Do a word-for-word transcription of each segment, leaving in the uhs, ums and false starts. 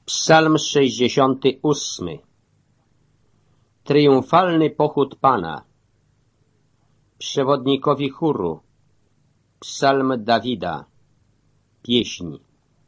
Psalm sześćdziesiąty ósmy. Triumfalny pochód Pana. Przewodnikowi chóru. Psalm Dawida. Pieśń.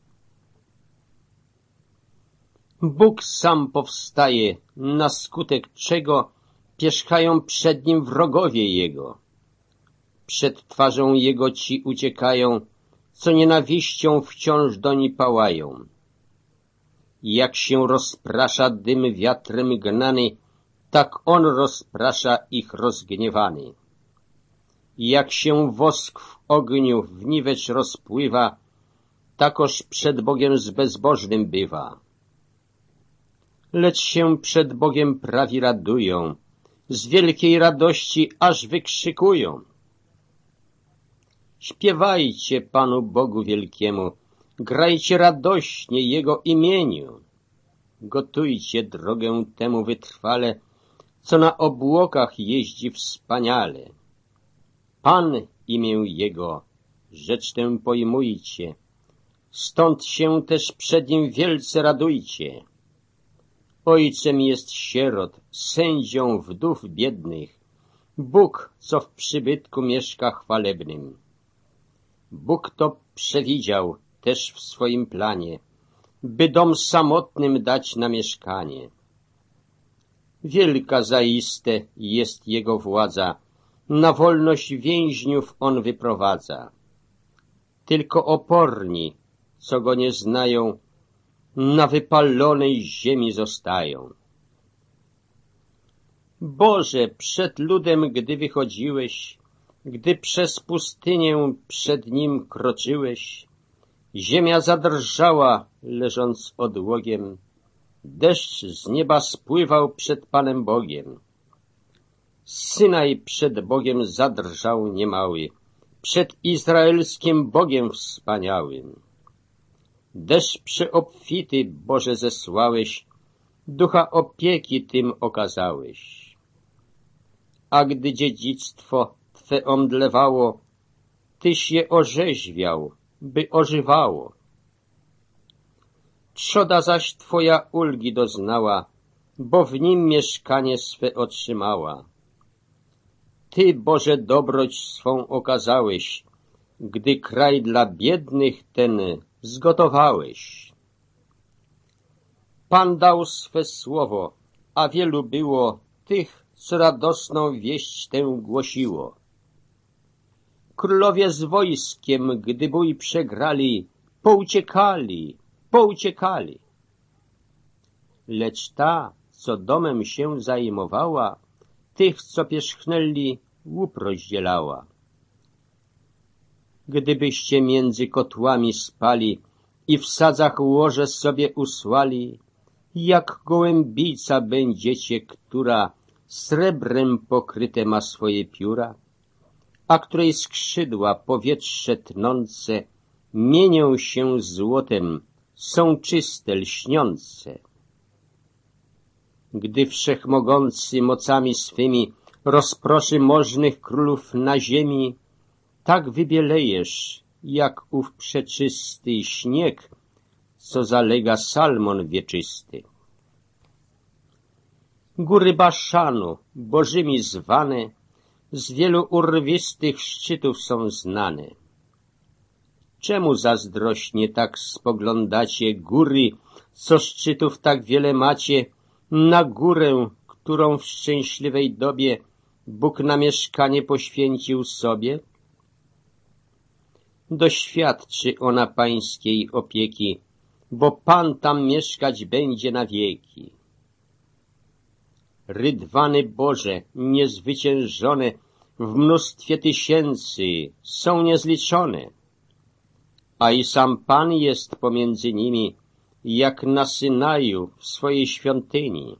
Bóg sam powstaje, na skutek czego pierzchają przed Nim wrogowie Jego. Przed twarzą Jego ci uciekają, co nienawiścią wciąż doń pałają. Jak się rozprasza dym wiatrem gnany, tak On rozprasza ich rozgniewany. Jak się wosk w ogniu w niwecz rozpływa, takoż przed Bogiem z bezbożnym bywa. Lecz się przed Bogiem prawi radują, z wielkiej radości aż wykrzykują. Śpiewajcie Panu Bogu wielkiemu, grajcie radośnie Jego imieniu. Gotujcie drogę temu wytrwale, co na obłokach jeździ wspaniale. Pan imię Jego, rzecz tę pojmujcie, stąd się też przed Nim wielce radujcie. Ojcem jest sierot, sędzią wdów biednych, Bóg, co w przybytku mieszka chwalebnym. Bóg to przewidział też w swoim planie, by dom samotnym dać na mieszkanie. Wielka zaiste jest Jego władza, na wolność więźniów On wyprowadza. Tylko oporni, co Go nie znają, na wypalonej ziemi zostają. Boże, przed ludem, gdy wychodziłeś, gdy przez pustynię przed Nim kroczyłeś, ziemia zadrżała, leżąc odłogiem, deszcz z nieba spływał przed Panem Bogiem. Synaj przed Bogiem zadrżał niemały, przed izraelskim Bogiem wspaniałym. Deszcz przeobfity, Boże, zesłałeś, ducha opieki tym okazałeś. A gdy dziedzictwo Twe omdlewało, Tyś je orzeźwiał, by ożywało. Trzoda zaś Twoja ulgi doznała, bo w nim mieszkanie swe otrzymała. Ty, Boże, dobroć swą okazałeś, gdy kraj dla biednych ten zgotowałeś. Pan dał swe słowo, a wielu było tych, co radosną wieść tę głosiło. Królowie z wojskiem, gdy bój przegrali, pouciekali, pouciekali. Lecz ta, co domem się zajmowała, tych, co pierzchnęli, łup rozdzielała. Gdybyście między kotłami spali i w sadzach łoże sobie usłali, jak gołębica będziecie, która srebrem pokryte ma swoje pióra, a której skrzydła powietrze tnące mienią się złotem, są czyste, lśniące. Gdy Wszechmogący mocami swymi rozproszy możnych królów na ziemi, tak wybielejesz, jak ów przeczysty śnieg, co zalega Salmon wieczysty. Góry Baszanu, bożymi zwane, z wielu urwistych szczytów są znane. Czemu zazdrośnie tak spoglądacie, góry, co szczytów tak wiele macie, na górę, którą w szczęśliwej dobie Bóg na mieszkanie poświęcił sobie? Doświadczy ona Pańskiej opieki, bo Pan tam mieszkać będzie na wieki. Rydwany Boże, niezwyciężone, w mnóstwie tysięcy, są niezliczone, a i sam Pan jest pomiędzy nimi, jak na Synaju w swojej świątyni.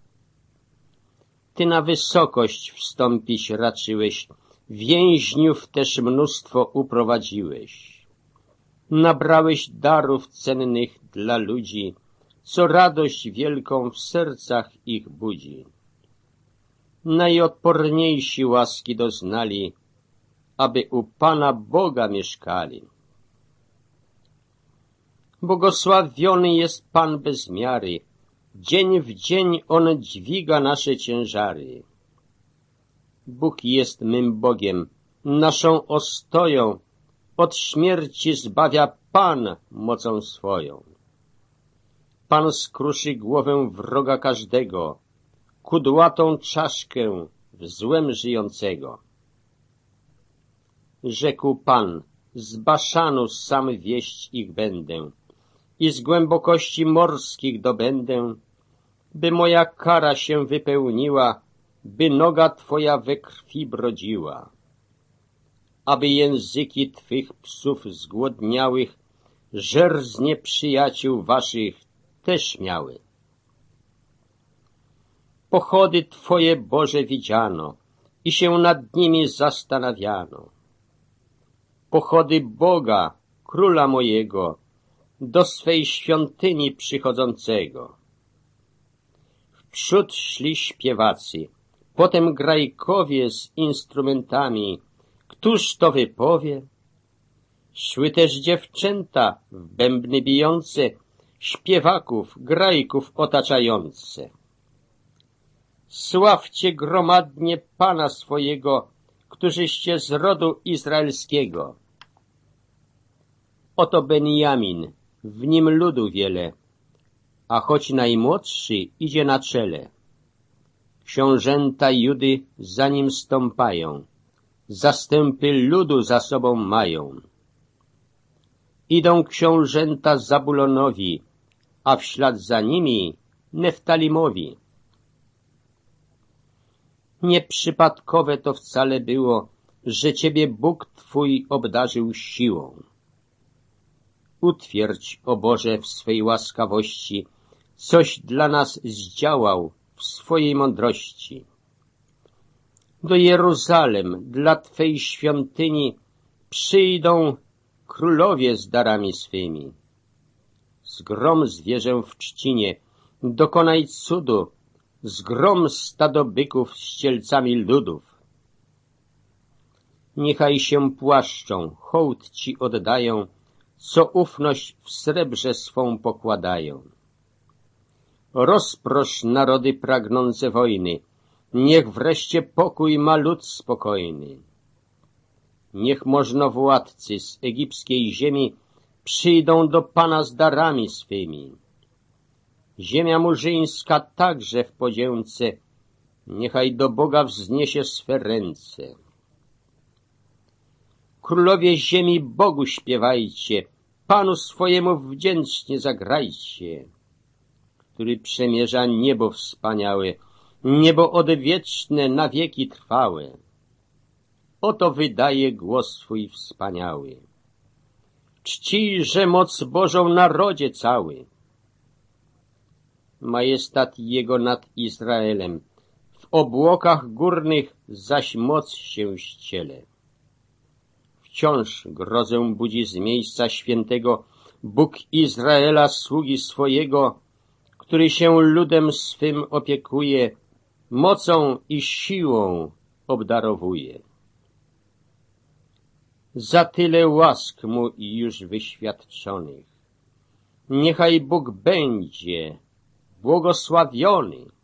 Ty na wysokość wstąpić raczyłeś, więźniów też mnóstwo uprowadziłeś. Nabrałeś darów cennych dla ludzi, co radość wielką w sercach ich budzi. Najodporniejsi łaski doznali, aby u Pana Boga mieszkali. Błogosławiony jest Pan bez miary, dzień w dzień On dźwiga nasze ciężary. Bóg jest mym Bogiem, naszą ostoją, od śmierci zbawia Pan mocą swoją. Pan skruszy głowę wroga każdego, kudłatą czaszkę w złem żyjącego. Rzekł Pan, z Baszanu sam wieść ich będę i z głębokości morskich dobędę, by moja kara się wypełniła, by noga Twoja we krwi brodziła, aby języki Twych psów zgłodniałych żer z nieprzyjaciół Waszych też miały. Pochody Twoje, Boże, widziano i się nad nimi zastanawiano. Pochody Boga, Króla mojego, do swej świątyni przychodzącego. Wprzód szli śpiewacy, potem grajkowie z instrumentami. Któż to wypowie? Szły też dziewczęta w bębny bijące, śpiewaków, grajków otaczające. Sławcie gromadnie Pana swojego, którzyście z rodu izraelskiego. Oto Benjamin, w nim ludu wiele, a choć najmłodszy idzie na czele. Książęta Judy za nim stąpają, zastępy ludu za sobą mają. Idą książęta Zabulonowi, a w ślad za nimi Neftalimowi. Nieprzypadkowe to wcale było, że Ciebie Bóg Twój obdarzył siłą. Utwierdź, o Boże, w swej łaskawości, coś dla nas zdziałał w swojej mądrości. Do Jeruzalem, dla Twej świątyni, przyjdą królowie z darami swymi. Zgrom zwierzę w trzcinie, dokonaj cudu, zgrom stado byków z cielcami ludów. Niechaj się płaszczą, hołd Ci oddają, co ufność w srebrze swą pokładają. Rozprosz narody pragnące wojny, niech wreszcie pokój ma lud spokojny. Niech możnowładcy z egipskiej ziemi przyjdą do Pana z darami swymi. Ziemia murzyńska także w podzięce, niechaj do Boga wzniesie swe ręce. Królowie ziemi, Bogu śpiewajcie, Panu swojemu wdzięcznie zagrajcie, który przemierza niebo wspaniałe, niebo odwieczne, na wieki trwałe. Oto wydaje głos swój wspaniały. Czcijże moc Bożą narodzie cały. Majestat Jego nad Izraelem, w obłokach górnych zaś moc się ściele. Wciąż grozę budzi z miejsca świętego Bóg Izraela, sługi swojego, który się ludem swym opiekuje, mocą i siłą obdarowuje. Za tyle łask mu już wyświadczonych, niechaj Bóg będzie błogosławiony.